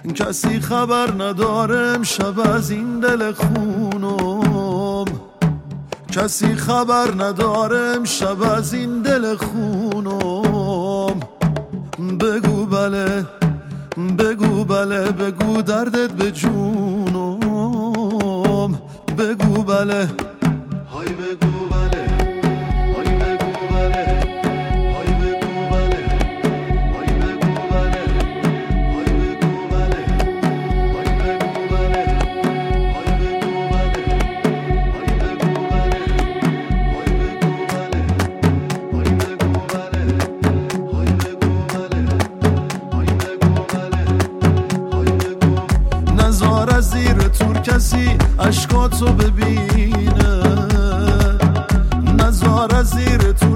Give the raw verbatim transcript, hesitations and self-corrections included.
کسی خبر نداره امشب از این دل خونم، کسی خبر نداره امشب از این دل خونم. بگو بله بگو بله بگو دردت به جونم، بگو بله های بگو بله های بگو بله های بگو بله های بگو بله های بگو بله های بگو بله های بگو بله های بگو بله های بگو بله های بگو بله های بگو بله های بگو بله های بگو. نزار از زیر تور کسی اشکاتو ببینه، نزار از زیر تو